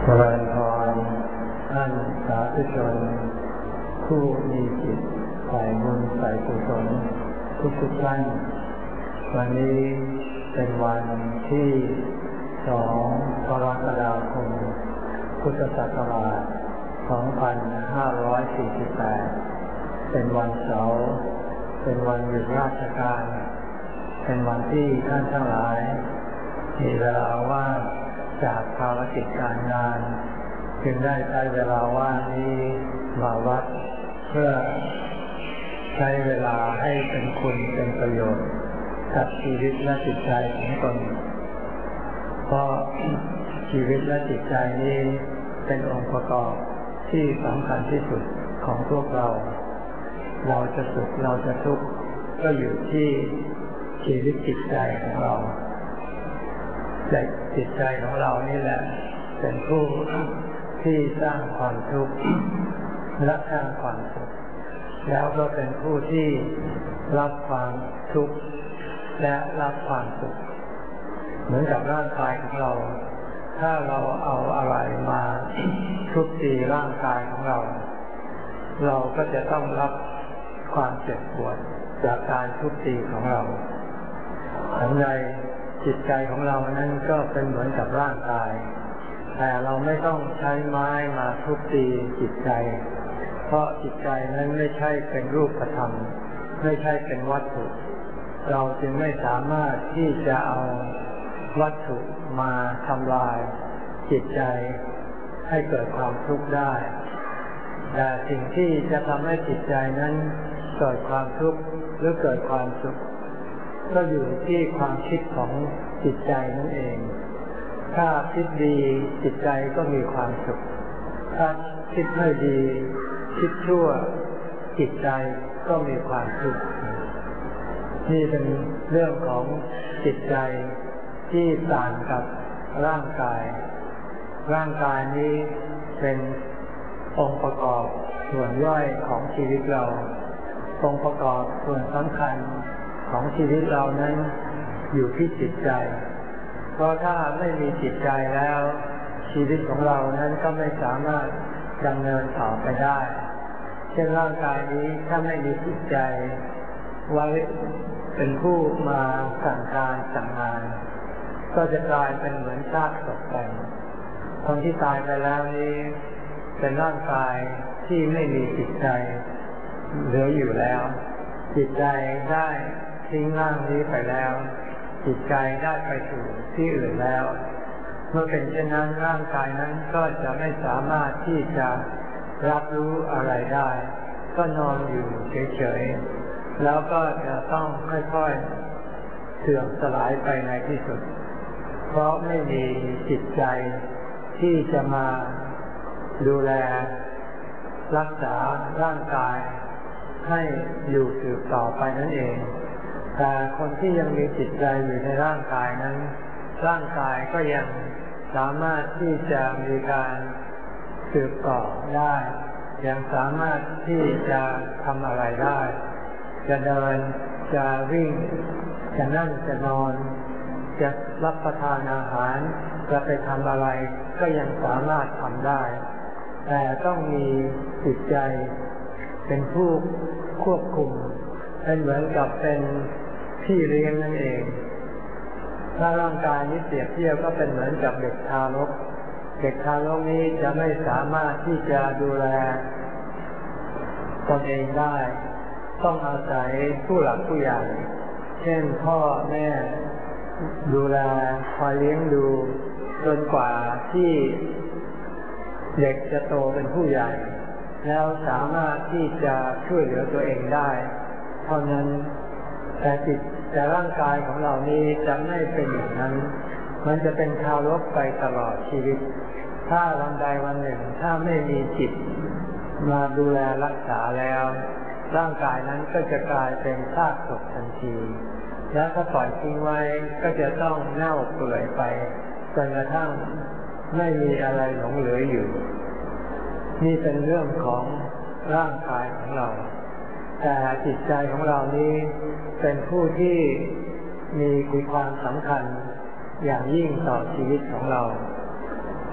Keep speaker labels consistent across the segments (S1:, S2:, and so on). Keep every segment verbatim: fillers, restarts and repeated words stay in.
S1: เจริญพรท่านสาธุชนผู้มีจิตใฝ่บุญใฝ่กุศลทุกทุกท่านวันนี้เป็นวันที่สองกรกฎาคมพุทธศักราชสองพันห้าร้อยสี่สิบแปดเป็นวันเสาร์เป็นวันหยุดราชการเป็นวันที่ท่านทั้งหลายมีเวลาว่างจากภารกิจการงานจึงได้ใช้เวลาว่างนี้มาวัดเพื่อใช้เวลาให้เป็นคุณเป็นประโยชน์กับชีวิตและจิตใจของตนเพราะชีวิตและจิตใจนี้เป็นองค์ประกอบที่สำคัญที่สุดของพวกเราเราจะสุขเราจะทุกข์ก็อยู่ที่ชีวิตจิตใจของเราแต่จิตใจของเรานี่แหละเป็นผู้ที่สร้างความทุกข์และสร้างความสุขแล้วก็เป็นผู้ที่รับความทุกข์และรับความสุขเหมือนกับร่างกายของเราถ้าเราเอาอะไรมาทุบตีร่างกายของเราเราก็จะต้องรับความเจ็บปวดจากการทุบตีของเราทันใดจิตใจของเรานั้นก็เป็นเหมือนกับร่างกายแต่เราไม่ต้องใช้ไม้มาทุบตีจิตใจเพราะจิตใจนั้นไม่ใช่เป็นรูปธรรมไม่ใช่เป็นวัตถุเราจึงไม่สามารถที่จะเอาวัตถุมาทำลายจิตใจให้เกิดความทุกข์ได้แต่สิ่งที่จะทำให้จิตใจนั้นเกิดความทุกข์หรือเกิดความสุขก็อยู่ที่ความคิดของจิตใจนั่นเองถ้าคิดดีจิตใจก็มีความสุขถ้าคิดไม่ดีคิดชั่วจิตใจก็มีความทุกข์นี่เป็นเรื่องของจิตใจที่ต่างกับร่างกายร่างกายนี้เป็นองค์ประกอบส่วนย่อยของชีวิตเราองค์ประกอบส่วนสำคัญของชีวิตเรานั้นอยู่ที่จิตใจเพราะถ้าไม่มีจิตใจแล้วชีวิตของเรานั้นก็ไม่สามารถดำเนินต่อไปได้เช่นร่างกายนี้ถ้าไม่มีจิตใจไว้เป็นผู้มาสั่งการสั่งงานก็จะกลายเป็นเหมือนซากศพไปคนที่ตายไปแล้วนี้เป็นร่างกายที่ไม่มีจิตใจเหลืออยู่แล้วจิตใจได้ทิ้งร่างนี้ไปแล้วจิตใจได้ไปสู่ที่อื่นแล้วเมื่อเป็นเช่นนั้นร่างกายนั้นก็จะไม่สามารถที่จะรับรู้อะไรได้ก็นอนอยู่เฉยๆแล้วก็จะต้องค่อยๆเสื่อมสลายไปในที่สุดเพราะไม่มีจิตใจที่จะมาดูแลรักษาร่างกายให้อยู่สืบต่อไปนั่นเองแต่คนที่ยังมีจิตใจอยู่ในร่างกายนั้นร่างกายก็ยังสามารถที่จะมีการสืบต่อได้ยังสามารถที่จะทำอะไรได้จะเดินจะวิ่งจะนั่งจะนอนจะรับประทานอาหารจะไปทำอะไรก็ยังสามารถทำได้แต่ต้องมีจิตใจเป็นผู้ควบคุมเป็นเหมือนกับเป็นพี่เลี้ยงนั่นเองถ้าร่างกายนี้เปรียบเทียบก็เป็นเหมือนกับเด็กทารกเด็กทารกนี้จะไม่สามารถที่จะดูแลตนเองได้ต้องอาศัยผู้หลักผู้ใหญ่เช่นพ่อแม่ดูแลคอยเลี้ยงดูจนกว่าที่เด็กจะโตเป็นผู้ใหญ่แล้วสามารถที่จะช่วยเหลือตัวเองได้เท่านั้นแต่จิตแต่ร่างกายของเรานี้จะไม่เป็นอย่างนั้นมันจะเป็นทารกไปตลอดชีวิตถ้าวันใดวันหนึ่งถ้าไม่มีจิตมาดูแลรักษาแล้วร่างกายนั้นก็จะกลายเป็นซากศพทันทีและถ้าปล่อยทิ้งไว้ก็จะต้องเน่าเปื่อยไปจนกระทั่งไม่มีอะไรหลงเหลืออยู่นี่เป็นเรื่องของร่างกายของเราแต่จิตใจของเรานี้เป็นผู้ที่มีความสำคัญอย่างยิ่งต่อชีวิตของเรา เพ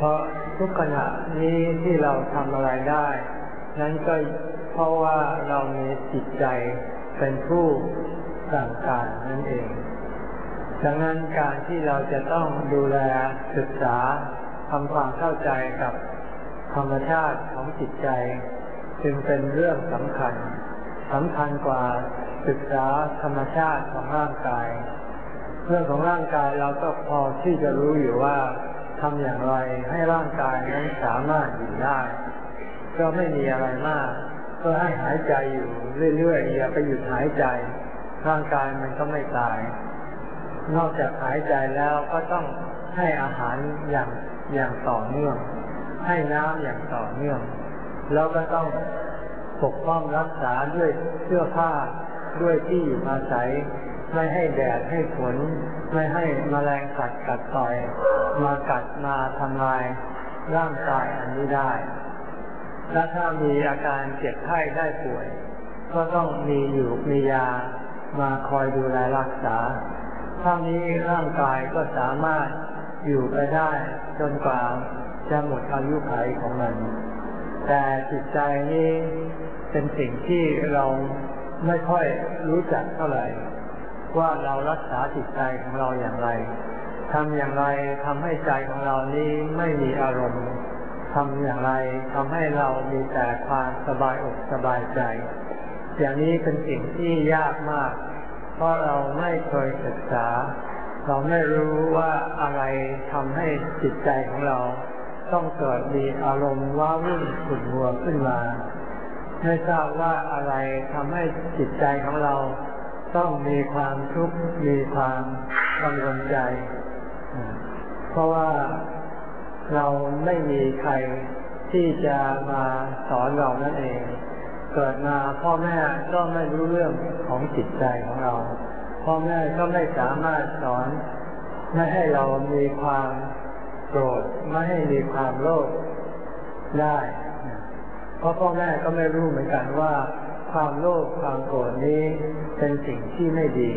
S1: เพราะทุกขณะนี้ที่เราทำอะไรได้นั้นก็เพราะว่าเรามีจิตใจเป็นผู้สั่งการนั่นเองดังนั้นการที่เราจะต้องดูแลศึกษาทำความเข้าใจกับธรรมชาติของจิตใจจึงเป็นเรื่องสำคัญสำคัญกว่าศึกษาธรรมชาติของร่างกายเรื่องของร่างกายเราก็พอที่จะรู้อยู่ว่าทำอย่างไรให้ร่างกายนั้นสามารถอยู่ได้ก็ไม่มีอะไรมากก็ให้หายใจอยู่เรื่อยๆอย่าไปหยุดหายใจร่างกายมันก็ไม่ตายนอกจากหายใจแล้วก็ต้องให้อาหารอย่างอย่างต่อเนื่องให้น้ำอย่างต่อเนื่องแล้วก็ต้องปกป้องรักษาด้วยเสื้อผ้าด้วยที่อยู่อาศัยไม่ให้แดดให้ฝนไม่ให้แมลงสัตว์กัดต่อยมากัดมาทำลายร่างกายอันนี้ได้และถ้ามีอาการเจ็บไข้ได้ป่วยก็ต้องมีอยู่มียามาคอยดูแลรักษาเท่านี้ร่างกายก็สามารถอยู่ไปได้จนกว่าจะหมดอายุขัยของมันแต่จิตใจนี้เป็นสิ่งที่เราไม่ค่อยรู้จักเท่าไหร่ว่าเรารักษาจิตใจของเราอย่างไรทำอย่างไรทำให้ใจของเรานี้ไม่มีอารมณ์ทำอย่างไรทำให้เรามีแต่ความสบายอกสบายใจอย่างนี้เป็นสิ่งที่ยากมากเพราะเราไม่เคยศึกษาเราไม่รู้ว่าอะไรทำให้จิตใจของเราต้องเกิดมีอารมณ์ว้าวุ่นขุ่นมัวขึ้นมาไม่ทราบว่าอะไรทำให้จิตใจของเราต้องมีความทุกข์มีความกังวลใจเพราะว่าเราไม่มีใครที่จะมาสอนเรานั่นเองเกิดมาพ่อแม่ก็ไม่รู้เรื่องของจิตใจของเราพ่อแม่ก็ไม่สามารถสอนไม่ให้เรามีความโกรธไม่ให้มีความโลภได้เพราะพ่อแม่ก็ไม่รู้เหมือนกันว่าความโลภความโกรธนี้เป็นสิ่งที่ไม่ดี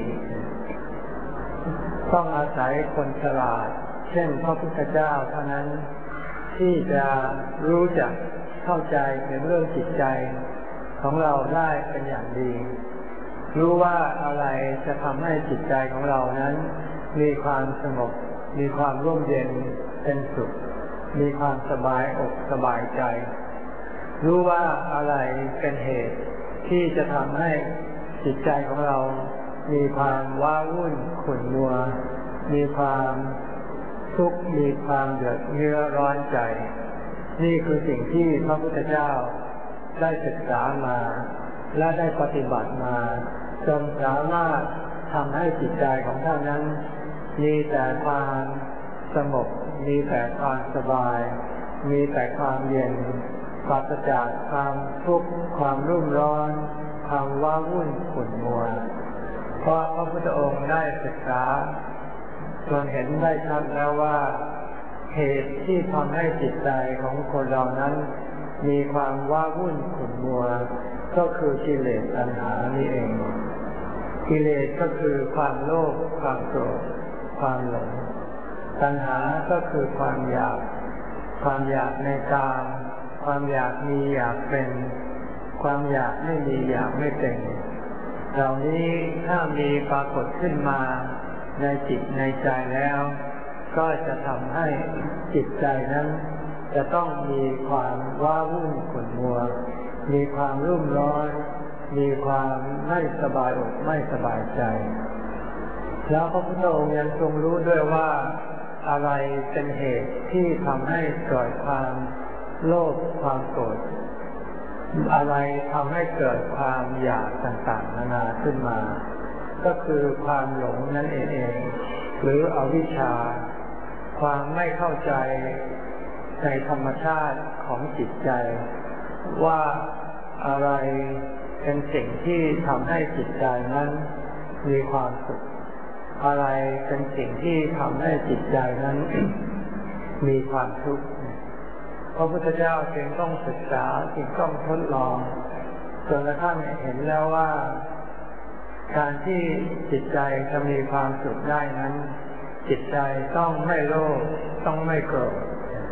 S1: ต้องอาศัยคนฉลาดเช่นพระพุทธเจ้าเท่านั้นที่จะรู้จักเข้าใจในเรื่องจิตใจของเราได้เป็นอย่างดีรู้ว่าอะไรจะทำให้จิตใจของเรานั้นมีความสงบมีความร่มเย็นเป็นสุขมีความสบายอกสบายใจรู้ว่าอะไรเป็นเหตุที่จะทำให้จิตใจของเรามีความว้าวุ่นขุ่นมัวมีความทุกข์มีความเดือดเนื้อร้อนใจนี่คือสิ่งที่พระพุทธเจ้าได้ศึกษามาและได้ปฏิบัติมาจนสามารถทำให้จิตใจของท่านนั้นมีแต่ความสงบมีแต่ความสบายมีแต่ความเย็นปราศจากความทุกข์ความรุ่มร้อนความว้าวุ่นขุ่นมัวเพราะพระพุทธองค์ได้ศึกษาจนเห็นได้ชัดแล้วว่าเหตุที่ทำให้จิตใจของคนเรานั้นมีความว้าวุ่นขุ่นมัวก็คือกิเลสตัณหานี่เองกิเลสก็คือความโลภความโกรธความหลงตัณหาก็คือความอยากความอยากในกามความอยากมีอยากเป็นความอยากไม่มีอยากไม่เป็นเหล่านี้ถ้ามีปรากฏขึ้นมาในจิตในใจแล้วก็จะทำให้จิตใจนั้นจะต้องมีความว้าวุ่นขุ่นมัวมีความรุ่มร้อนมีความไม่สบายอกไม่สบายใจแล้วพระพุทธองค์ยังทรงรู้ด้วยว่าอะไรเป็นเหตุที่ทำให้เกิดความโลภความโกรธอะไรทำให้เกิดความอยากต่างๆนานาขึ้นมาก็คือความหลงนั่นเองหรืออวิชชาความไม่เข้าใจในธรรมชาติของจิตใจว่าอะไรเป็นสิ่งที่ทำให้จิตใจนั้นมีความสุขอะไรเป็นสิ่งที่ทำให้จิตใจนั้น มีความทุกข์พระพุทธเจ้าจึงต้องศึกษาจึงต้องทดลองจนกระทั่งเห็นแล้วว่าการที่จิตใจจะมีความสุขได้นั้นจิตใจต้องไม่โลภต้องไม่โกรธ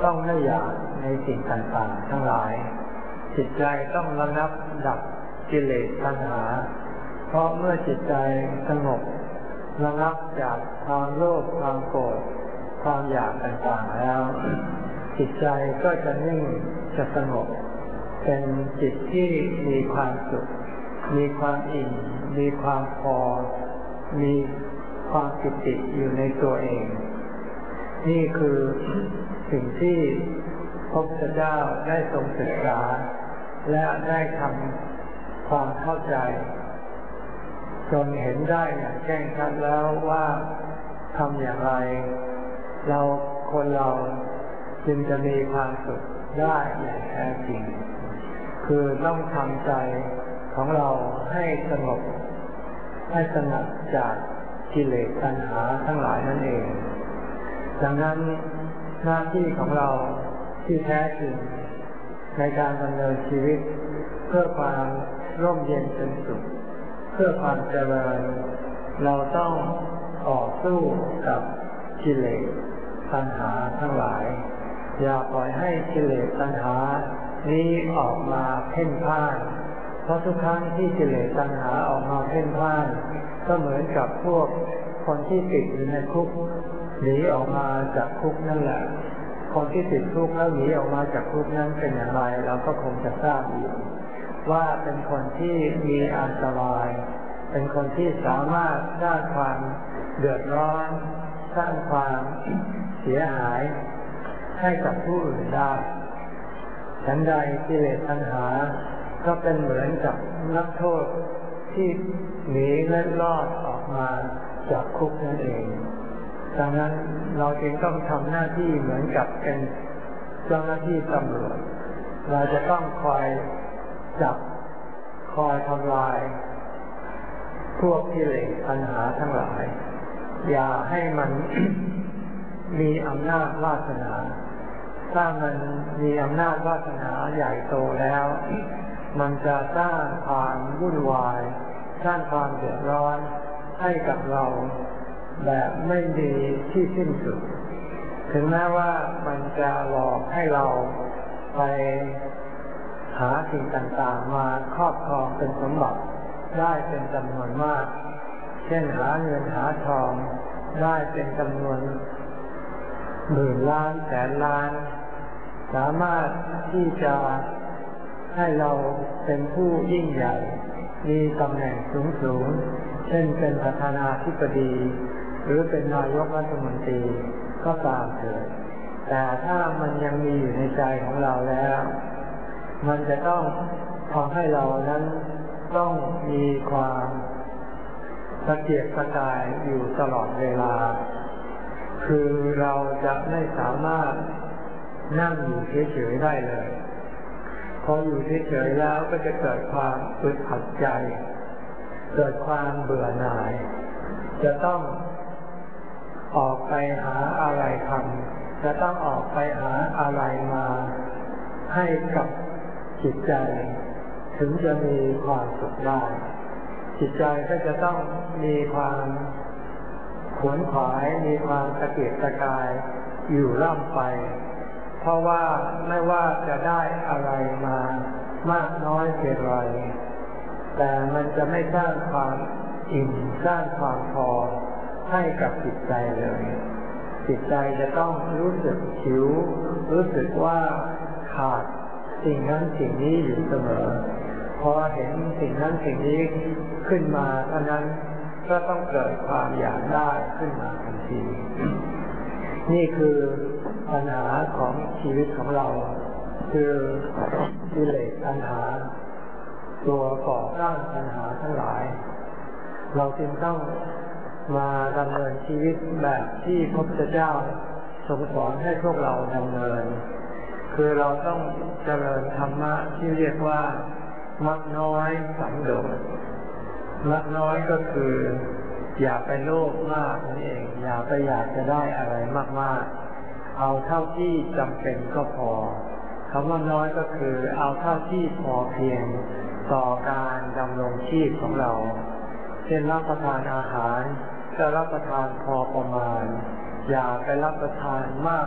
S1: ต้องไม่อยากในสิ่งต่างๆทั้งหลายจิตใจต้องระงับดับกิเลสตัณหาเพราะเมื่อจิตใจสงบระงับจากความโลภความโกรธความอยากต่างๆแล้วจิตใจก็จะนิ่งจะสงบเป็นจิตที่มีความสุขมีความอิ่มมีความพอมีความปิติอยู่ในตัวเองนี่คือสิ่งที่พระพุทธเจ้าได้ทรงศึกษาและได้ทำความเข้าใจจนเห็นได้อย่างแจ้งชัดแล้วว่าทำอย่างไรเราคนเราจึงจะมีความสุขได้อย่างแท้จริงคือต้องทำใจของเราให้สงบให้สงบจากกิเลสตัณหาทั้งหลายนั่นเองดังนั้นหน้าที่ของเราที่แท้จริงในการดำเนินชีวิตเพื่อความร่มเย็นเป็นสุขเพื่อความเจริญเราต้องต่อสู้กับกิเลสตัณหาทั้งหลายอย่าปล่อยให้กิเลสตัณหานี้ออกมาเพ่นพ่านเพราะทุกครั้งที่กิเลสตัณหาออกมาเพ่นพ่านก็เหมือนกับพวกคนที่ติดอยู่ในคุกหนีออกมาจากคุกนั่นแหละคนที่ติดคุกแล้วหนีออกมาจากคุกนั้นเป็นอย่างไรเราก็คงจะทราบอยู่ว่าเป็นคนที่มีอันตรายเป็นคนที่สามารถสร้างความเดือดร้อนสร้างความเสียหายให้กับผู้อื่นได้ฉันใดกิเลสตัณหาก็เป็นเหมือนกับนักโทษที่หนีเล็ดลอดออกมาจากคุกนั่นเองดังนั้นเราจึงต้องทำหน้าที่เหมือนกับเป็นเจ้าหน้าที่ตำรวจเราจะต้องคอยจับคอยทำลายพวกกิเลสตัณหาทั้งหลายอย่าให้มัน มีอำนาจวาสนาถ้ามันมีอำนาจวาสนาใหญ่โตแล้วมันจะสร้างความวุ่นวายสร้างความเดือดร้อนให้กับเราแบบไม่มีที่สิ้นสุดถึงแม้ว่ามันจะหลอกให้เราไปหาสิ่งต่างๆมาครอบครองเป็นสมบัติได้เป็นจำนวนมากเช่นหาเงินหาทองได้เป็นจำนวนหมื่นล้านแสนล้านสามารถที่จะให้เราเป็นผู้ยิ่งใหญ่มีตำแหน่งสูงๆเช่นเป็นประธานาธิบดีหรือเป็นนายกรัฐมนตรีก็ตามเถิดแต่ถ้ามันยังมีอยู่ในใจของเราแล้วมันจะต้องทำให้เรานั้นต้องมีความตะเกียกตะกายอยู่ตลอดเวลาคือเราจะไม่สามารถนั่งอยู่เฉยๆได้เลยพออยู่เฉยๆแล้วก็จะเกิดความอึดอัดใจเกิดความเบื่อหน่ายจะต้องออกไปหาอะไรทำจะต้องออกไปหาอะไรมาให้กับจิตใจถึงจะมีความสุขได้จิตใจก็จะต้องมีความขวนขวายมีความตะเกียกตะกายอยู่ร่ำไปเพราะว่าไม่ว่าจะได้อะไรมามากน้อยเพียงไรแต่มันจะไม่สร้างความอิ่มสร้างความพอให้กับจิตใจเลยจิตใจจะต้องรู้สึกหิวรู้สึกว่าขาดสิ่งนั้นสิ่งนี้อยู่เสมอพอเห็นสิ่งนั้นสิ่งนี้ขึ้นมาเท่านั้นก็ต้องเกิดความอยากได้ขึ้นมาทันทีนี่คือปัญหาของชีวิตของเราคือกิเลสตัณหาตัวก่อสร้างปัญหาทั้งหลายเราจึงต้องมาดำเนินชีวิตแบบที่พระพุทธเจ้าทรงสอนให้พวกเราดำเนินคือเราต้องเจริญธรรมะที่เรียกว่ามักน้อยสันโดษมักน้อยก็คืออย่าไปโลภมากนั่นเองอย่าไปอยากจะได้อะไรมากๆเอาเท่าที่จำเป็นก็พอคำว่าน้อยก็คือเอาเท่าที่พอเพียงต่อการดำรงชีพของเราเช่นรับประทานอาหารก็รับประทานพอประมาณอย่าไปรับประทานมาก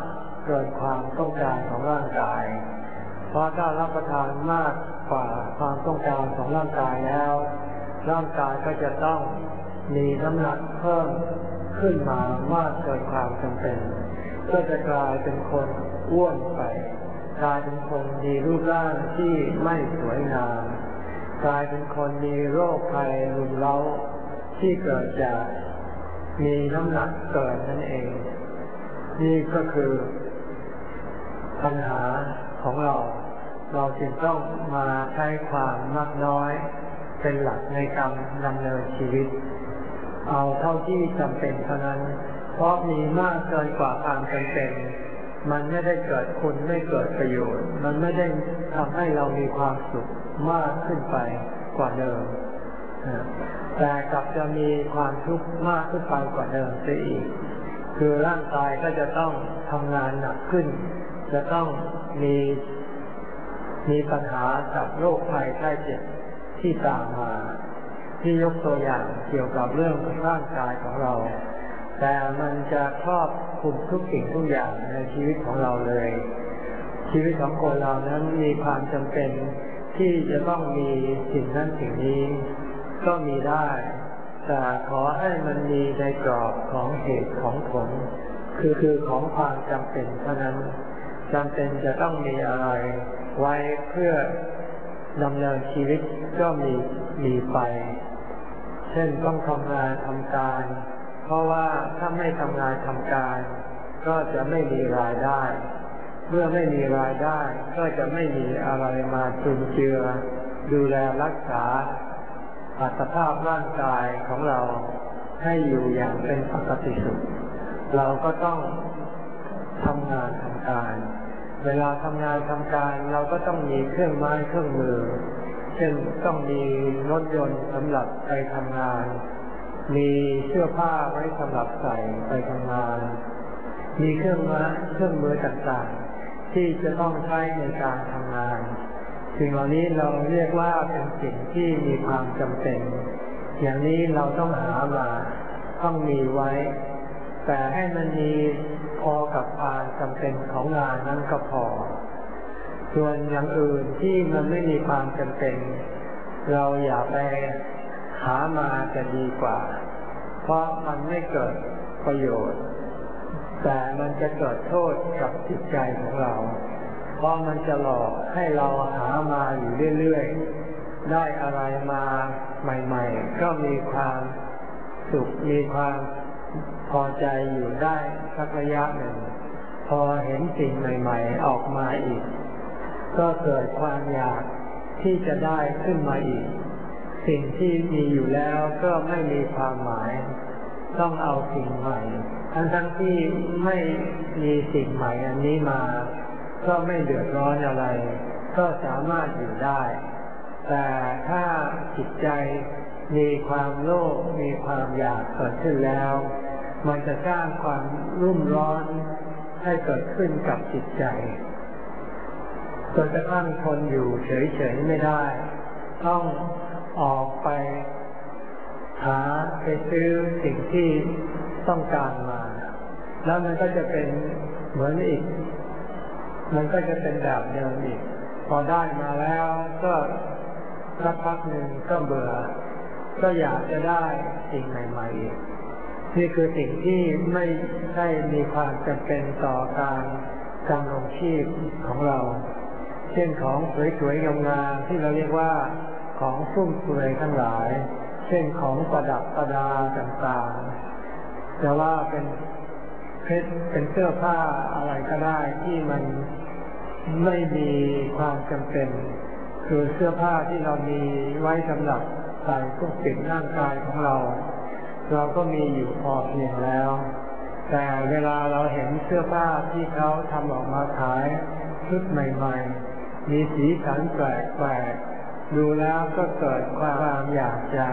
S1: เกินความต้องการของร่างกายเพราะถ้ารับประทานมากกว่าความต้องการของร่างกายแล้วร่างกายก็จะต้องมีน้ำหนักเพิ่มขึ้นมามากเกินความจำเป็นก็จะกลายเป็นคนอ้วนไปกลายเป็นคนมีรูปร่างที่ไม่สวยงามกลายเป็นคนมีโรคภัยรุมเร้าที่เกิดจากมีน้ำหนักเกินนั่นเองนี่ก็คือปัญหาของเราเราจึงต้องมาใช้ความมากน้อยเป็นหลักในการดำเนินชีวิตเอาเท่าที่จำเป็นเท่านั้นเพราะมีมากเกินกว่าความจำเป็นมันไม่ได้เกิดคุณไม่เกิดประโยชน์มันไม่ได้ทำให้เรามีความสุขมากขึ้นไปกว่าเดิมแต่กลับจะมีความทุกข์มากขึ้นไปกว่าเดิมเสียอีกคือร่างกายก็จะต้องทำงานหนักขึ้นจะต้องมีมีปัญหากับโรคภัยไข้เจ็บที่ตามมาที่ยกตัวอย่างเกี่ยวกับเรื่องร่างกายของเราแต่มันจะครอบคลุมทุกสิ่งทุกอย่างในชีวิตของเราเลยชีวิตของคนเรานั้นมีความจำเป็นที่จะต้องมีสิ่งนั้นสิ่งนี้ก็มีได้แต่ขอให้มันมีในกรอบของเหตุของผลคือคือของความจำเป็นเท่านั้นจำเป็นจะต้องมีอะไรไว้เพื่อดำเนินชีวิตก็มีมีไปเช่นต้องทำงานทำการเพราะว่าถ้าไม่ทำงานทำการก็จะไม่มีรายได้เมื่อไม่มีรายได้ก็จะไม่มีอะไรมาจุนเจือดูแลรักษาอัตภาพร่างกายของเราให้อยู่อย่างเป็นปกติสุขเราก็ต้องทำงานทำการเวลาทำงานทำการเราก็ต้องมีเครื่องไม้เครื่องมือเช่นต้องมีรถยนต์สำหรับไปทำงานมีเสื้อผ้าไว้สำหรับใส่ไปทำงานมีเครื่องมือเครื่องมือต่างๆที่จะต้องใช้ในการทำงานสิ่งเหล่านี้เราเรียกว่าเป็นสิ่งที่มีความจำเป็นอย่างนี้เราต้องหามาต้องมีไว้แต่ให้มันมีพอกับความจำเป็นของงานนั้นก็พอส่วนอย่างอื่นที่มันไม่มีความจำเป็นเราอย่าไปหามาจะดีกว่าเพราะมันไม่เกิดประโยชน์แต่มันจะเกิดโทษกับจิตใจของเราเพราะมันจะหลอกให้เราหามาอยู่เรื่อยๆได้อะไรมาใหม่ๆก็มีความสุขมีความพอใจอยู่ได้สักระยะหนึ่งพอเห็นสิ่งใหม่ๆออกมาอีกก็เกิดความอยากที่จะได้ขึ้นมาอีกสิ่งที่มีอยู่แล้วก็ไม่มีความหมายต้องเอาสิ่งใหม่ทั้งๆที่ไม่มีสิ่งใหม่อันนี้มาก็ไม่เดือดร้อนอะไรก็สามารถอยู่ได้แต่ถ้าจิตใจมีความโลภมีความอยากเกิดขึ้นแล้วมันจะสร้างความรุ่มร้อนให้เกิดขึ้นกับจิตใจจนกระทั่งทนอยู่เฉยๆไม่ได้ต้องออกไปหาไปซื้อสิ่งที่ต้องการมาแล้วมันก็จะเป็นเหมือนอีกมันก็จะเป็นแบบเดิมอีกพอได้มาแล้วก็สักพักหนึ่งก็เบื่อก็อยากจะได้สิ่งใหม่ๆอีกนี่คือสิ่งที่ไม่ใช่มีความจำเป็นต่อการดำรงชีพของเราเช่นของสวยๆงามๆที่เราเรียกว่าของฟุ่มเฟือยทั้งหลายเช่นของประดับประดาต่างๆจะว่าเป็นเพชรเป็นเสื้อผ้าอะไรก็ได้ที่มันไม่มีความจำเป็นคือเสื้อผ้าที่เรามีไว้สำหรับใส่ปกปิดร่างกายของเราเราก็มีอยู่พอเพียงแล้วแต่เวลาเราเห็นเสื้อผ้าที่เขาทำออกมาขายชุดใหม่ๆมีสีสันแปลกๆดูแล้วก็เกิดความอยากจะ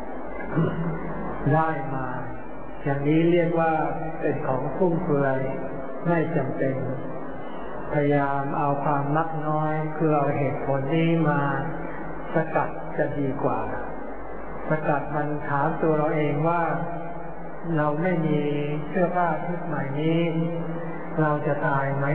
S1: ได้มาอย่างนี้เรียกว่าเป็นของฟุ่มเฟือยไม่จำเป็นพยายามเอาความมักน้อยคือเอาเหตุผลนี้มาสกัดจะดีกว่าสกัดมันถามตัวเราเองว่าเราไม่มีเสื้อผ้าชุดใหม่นี้เราจะตายไหม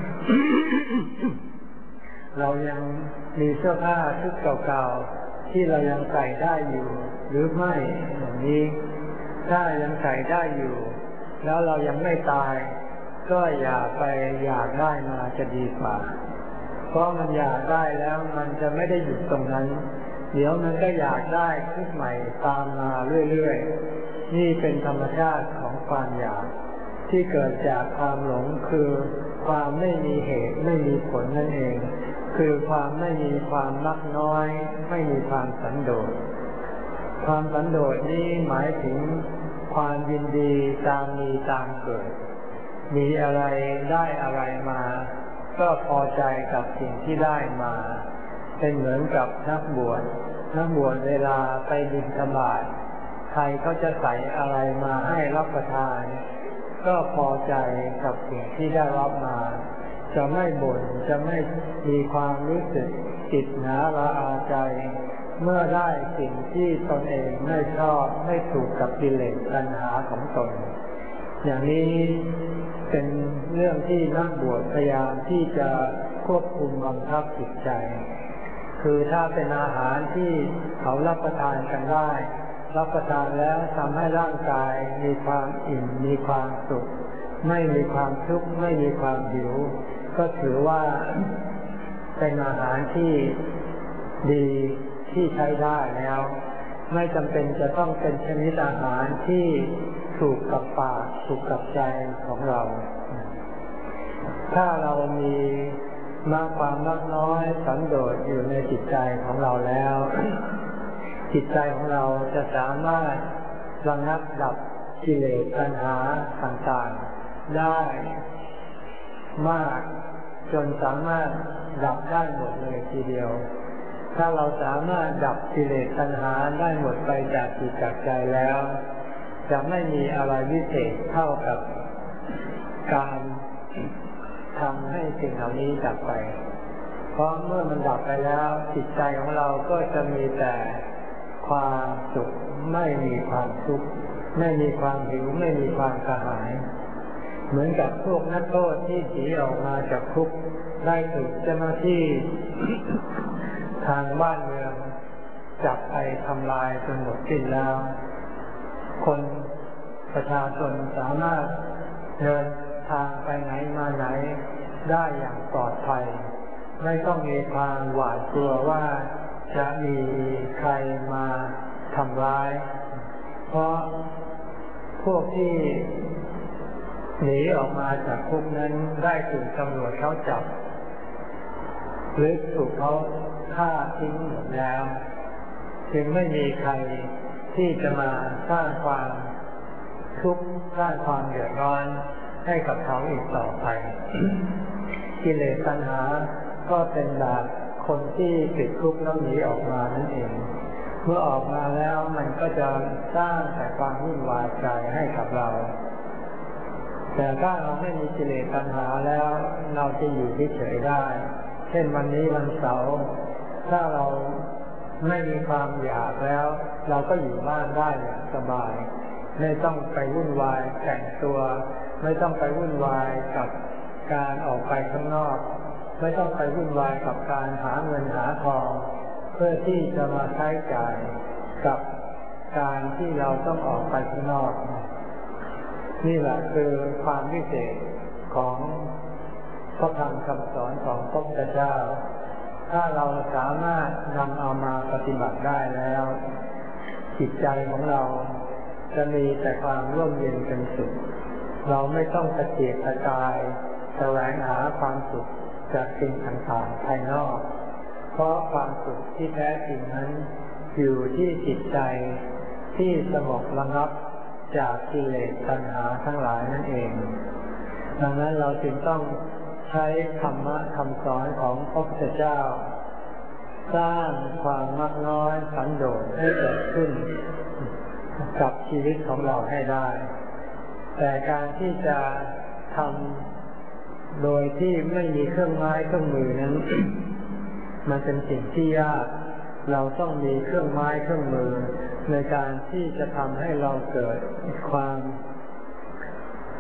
S1: เรายังมีเสื้อผ้าชุดเก่าๆที่เรายังใส่ได้อยู่หรือไม่อย่างนี้ถ้ายังใส่ได้อยู่แล้วเรายังไม่ตายก็อย่าไปอยากได้มาจะดีกว่าเพราะมันอยากได้แล้วมันจะไม่ได้หยุดตรงนั้นเดี๋ยวมันก็อยากได้ชุดใหม่ตามมาเรื่อยๆนี่เป็นธรรมชาติของความอยากที่เกิดจากความหลงคือความไม่มีเหตุไม่มีผลนั่นเองคือความไม่มีความมักน้อยไม่มีความสันโดษความสันโดษนี้หมายถึงความยินดีตามมีตามเกิดมีอะไรได้อะไรมาก็พอใจกับสิ่งที่ได้มาเป็นเหมือนกับนักบวชนักบวชเวลาไปบิณฑบาตใครก็จะใส่อะไรมาให้รับประทานก็พอใจกับสิ่งที่ได้รับมาจะไม่บ่นจะไม่มีความรู้สึกติดหนาละอาใจเมื่อได้สิ่งที่ตนเองไม่ชอบไม่ถูกกับกิเลสตัณหาของตนอย่างนี้เป็นเรื่องที่นักบวชพยายามที่จะควบคุมบังคับจิตใจคือถ้าเป็นอาหารที่เขารับประทานกันได้รับประทานแล้วทำให้ร่างกายมีความอิ่มมีความสุขไม่มีความทุกข์ไม่มีความหิวก็ถือว่าเป็นอาหารที่ดีที่ใช้ได้แล้วไม่จำเป็นจะต้องเป็นชนิดอาหารที่ถูกกับปากถูกกับใจของเราถ้าเรามีมากความมากน้อยสันโดษอยู่ในจิตใจของเราแล้วจิตใจของเราจะสามารถระงับดับกิเลสตัณหาต่างๆได้มากจนสามารถดับได้หมดเลยทีเดียวถ้าเราสามารถดับกิเลสตัณหาได้หมดไปจากจิตจากใจแล้วจะไม่มีอะไรวิเศษเท่ากับการทำให้สิ่งเหล่านี้ดับไปเพราะเมื่อมันดับไปแล้วจิตใจของเราก็จะมีแต่ความสุขไม่มีความทุกข์ไม่มีความหิวไม่มีความกระหายเหมือนกับพวกนักโทษที่หนีออกมาจากคุกได้ถูกเจ้าหน้าที่ ทางบ้านเมืองจับไปทำลายจนหมดสิ้นแล้วคนประชาชนสามารถเดินทางไปไหนมาไหนได้อย่างปลอดภัยไม่ต้องมีความหวาดกลัวว่าจะมีใครมาทำร้ายเพราะพวกที่หนีออกมาจากคุกนั้นได้ถูกตำรวจเขาจับหรือถูกเขาฆ่าทิ้งหมดแล้วจึงไม่มีใครที่จะมาสร้างความทุกข์สร้างความเดือดร้อนให้กับเขาอีกต่อไป กิเลสตัณหาก็เป็นแบบคนที่ติดคุกแล้วหนีออกมานั่นเองเมื่อออกมาแล้วมันก็จะสร้างแต่ความวุ่นวายใจให้กับเราแต่ถ้าเราไม่มีกิเลสตัณหาแล้วเราจะอยู่เฉยๆได้เช่นวันนี้วันเสาร์ถ้าเราไม่มีความอยากแล้วเราก็อยู่บ้านได้อย่างสบายไม่ต้องไปวุ่นวายแต่งตัวไม่ต้องไปวุ่นวายกับการออกไปข้างนอกไม่ต้องไปวุ่นวายกับการหาเงินหาทองเพื่อที่จะมาใช้จ่ายกับการที่เราต้องออกไปข้างนอกนี่แหละคือความพิเศษของพระธรรมคำสอนของพระพุทธเจ้าถ้าเราสามารถนำเอามาปฏิบัติได้แล้วจิตใจของเราจะมีแต่ความร่มเย็นเป็นสุขเราไม่ต้องตะเกียกตะกายแสวงหาความสุขจากสิ่งต่างๆภายนอกเพราะความสุขที่แท้จริงนั้นอยู่ที่จิตใจที่สงบระงับจากกิเลสตัณหาทั้งหลายนั่นเองดังนั้นเราจึงต้องใช้ธรรมะคำสอนของพระพุทธเจ้าสร้างความมักน้อยสันโดษให้เกิดขึ้นกับชีวิตของเราให้ได้แต่การที่จะทำโดยที่ไม่มีเครื่องไม้เครื่องมือนั้น มันเป็นสิ่งที่ยากเราต้องมีเครื่องไม้เครื่องมือในการที่จะทำให้เราเกิดความ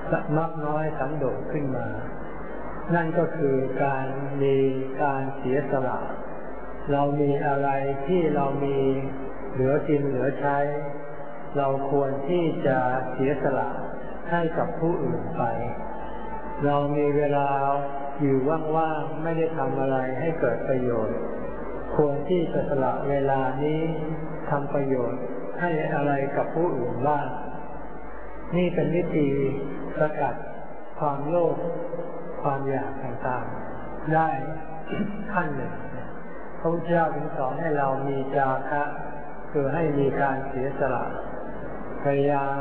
S1: มักน้อยสันโดษขึ้นมานั่นก็คือการมีการเสียสละเรามีอะไรที่เรามีเหลือกินเหลือใช้เราควรที่จะเสียสละให้กับผู้อื่นไปเรามีเวลาอยู่ว่างๆไม่ได้ทำอะไรให้เกิดประโยชน์ควรที่จะสละเวลานี้ทำประโยชน์ให้อะไรกับผู้อื่นบ้างนี่เป็นวิธีสกัดความโลภความอยากต่างๆได้ขั้นหนึ่งพระพุทธเจ้าจึงสอนให้เรามีจาคะคือให้มีการเสียสละพยายาม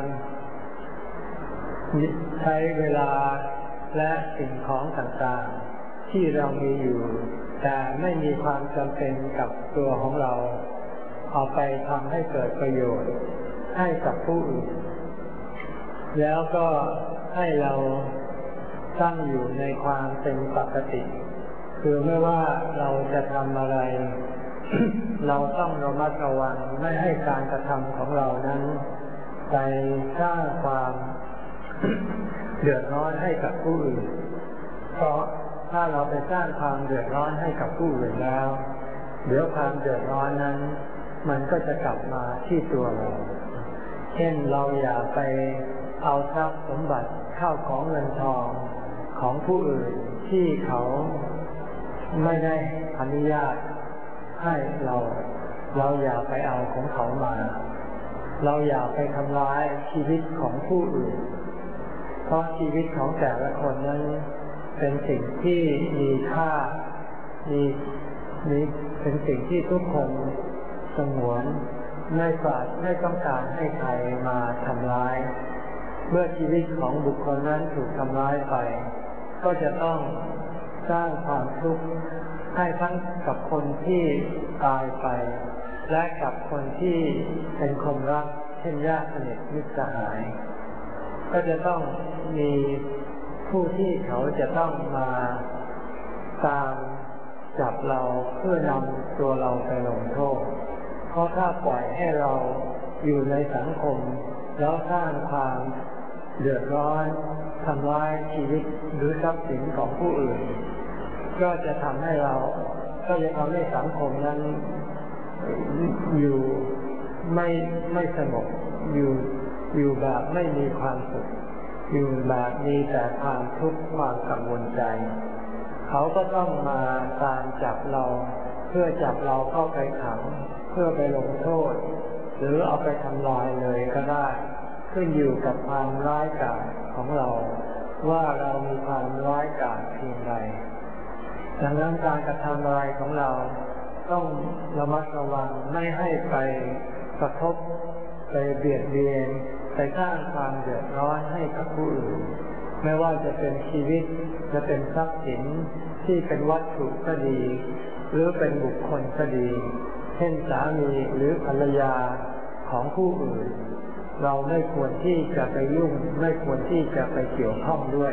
S1: ใช้เวลาและสิ่งของต่างๆที่เรามีอยู่แต่ไม่มีความจำเป็นกับตัวของเราเอาไปทำให้เกิดประโยชน์ให้กับผู้อื่นแล้วก็ให้เราตั้งอยู่ในความเป็นปกติคือไม่ว่าเราจะทำอะไร เราต้องระมัดระวังไม่ให้การกระทำของเรานั้นไปสร้างความ เดือดร้อนให้กับผู้อื่นเพราะถ้าเราไปสร้างความเดือดร้อนให้กับผู้อื่นแล้วเดี๋ยวความเดือดร้อนนั้นมันก็จะกลับมาที่ตัวเราเช่นเราอย่าไปเอาทรัพย์สมบัติข้าวของเงินทองของผู้อื่นที่เขาไม่ได้อนุญาตให้เราเราอย่าไปเอาของเขามาเราอย่าไปทำร้ายชีวิตของผู้อื่นเพราะชีวิตของแต่ละคนนั้นเป็นสิ่งที่มีค่ามีมีเป็นสิ่งที่ทุกคนสงวนไม่ปรารถไม่ต้องการให้ใครมาทำร้ายเมื่อชีวิตของบุคคลนั้นถูกทำร้ายไปก็จะต้องสร้างความทุกข์ให้ทั้งกับคนที่ตายไปและกับคนที่เป็นคนรักเช่นญาติสนิทมิตรสหายก็จะต้องมีผู้ที่เขาจะต้องมาตามจับเราเพื่อนำตัวเราไปลงโทษเพราะถ้าปล่อยให้เราอยู่ในสังคมแล้วสร้างความเดือดร้อนทำลายชีวิตหรือทรัพย์สินของผู้อื่นก็จะทำให้เราก็จะทำให้สังคมนั้นอยู่ไม่ไม่สงบอยู่อยู่แบบไม่มีความสุขอยู่แบบมีแต่ความทุกข์ความกังวลใจเขาก็ต้องมาตามจับเราเพื่อจับเราเข้าไปขังเพื่อไปลงโทษหรือเอาไปทำลายเลยก็ได้ขึ้นอยู่กับความร้ายกาจของเราว่าเรามีความร้ายกาจเพียงใดดังนั้นการกระทำอะไรของเราต้องระมัดระวังไม่ให้ไปกระทบไปเบียดเบียนไปสร้างความเดือดร้อนให้กับผู้อื่นไม่ว่าจะเป็นชีวิตจะเป็นทรัพย์สินที่เป็นวัตถุก็ดีหรือเป็นบุคคลก็ดีเช่นสามีหรือภรรยาของผู้อื่นเราไม่ควรที่จะไปยุ่งไม่ควรที่จะไปเกี่ยวข้องด้วย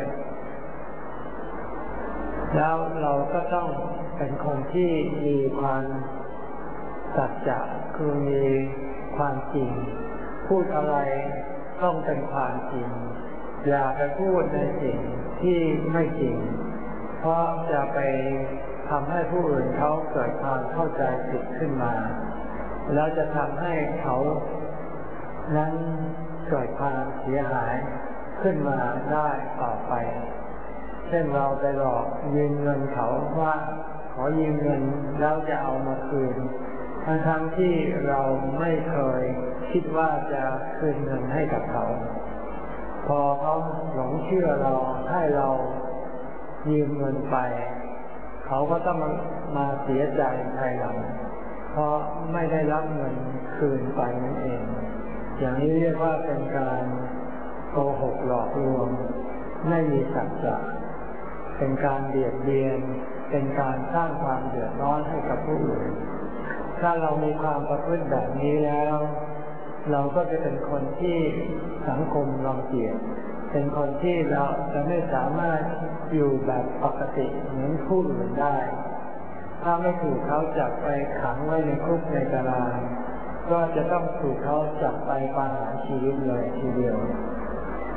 S1: แล้วเราก็ต้องเป็นคนที่มีความสัจจะคือมีความจริงพูดอะไรต้องเป็นความจริงอย่าไปพูดในสิ่งที่ไม่จริงเพราะจะไปทำให้ผู้อื่นเขาเกิดความเข้าใจผิดขึ้นมาแล้วจะทำให้เขานั้นเกิดความเสียหายขึ้นมาได้ต่อไปเช่นเราไปหลอกยืมเงินเขาว่าขอยืมเงินแล้วจะเอามาคืนทั้งทั้งที่เราไม่เคยคิดว่าจะคืนเงินให้กับเขาพอเขาหลงเชื่อเราให้เรายืมเงินไปเขาก็ต้องมามาเสียใจภายหลังเพราะไม่ได้รับเงินคืนไปนั่นเองอย่างนี้เรียกว่าเป็นการโกหกหลอกลวงไม่มีสัจจะเป็นการเบียดเบียนเป็นการสร้างความเดือดร้อนให้กับผู้อื่นถ้าเรามีความประพฤติแบบนี้แล้วเราก็จะเป็นคนที่สังคมรังเกียจเป็นคนที่เราจะไม่สามารถอยู่แบบปกติเหมือนผู้อื่นได้ถ้าไม่ถูกเขาจับไปขังไว้ในคุกในตารางก็จะต้องถูกเขาจับไปประหารชีวิตเลยทีเดียว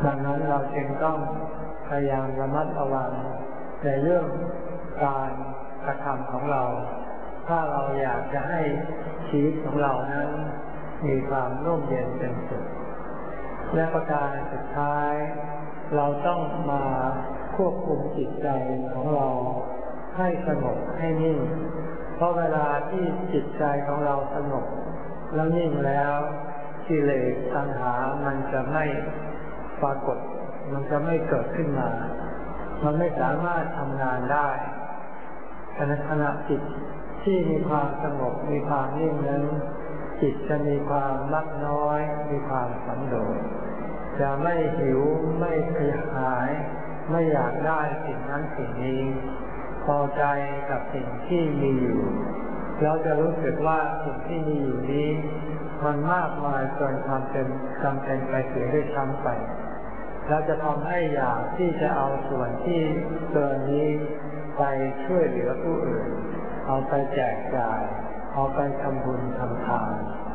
S1: ดังนั้นเราจึงต้องพยายามระมัดระวังในเรื่องการกระทำของเราถ้าเราอยากจะให้ชีวิตของเรานั้นมีความร่มเย็นเป็นสุขและประการสุดท้ายเราต้องมาควบคุมจิตใจของเราให้สงบให้นิ่งเพราะเวลาที่จิตใจของเราสงบแล้วนิ่งแล้วกิเลสตัณหามันจะไม่ปรากฏมันจะไม่เกิดขึ้นมามันไม่สามารถทำงานได้ขณะขณะจิตที่มีความสงบมีความนิ่งนั้นจิตจะมีความมักน้อยมีความสันโดษจะไม่หิวไม่กระหายไม่อยากได้สิ่งนั้นสิ่งนี้พอใจกับสิ่งที่มีอยู่เราจะรู้สึกว่าสิ่งที่มีอยู่นี้มันมากมายจนความเป็นจำเป็นไปเสียด้วยซ้ำไปเราจะทำให้อยากที่จะเอาส่วนที่เกินนี้ไปช่วยเหลือผู้อื่นเอาไปแจกจ่ายเอาไปทำบุญทำทาน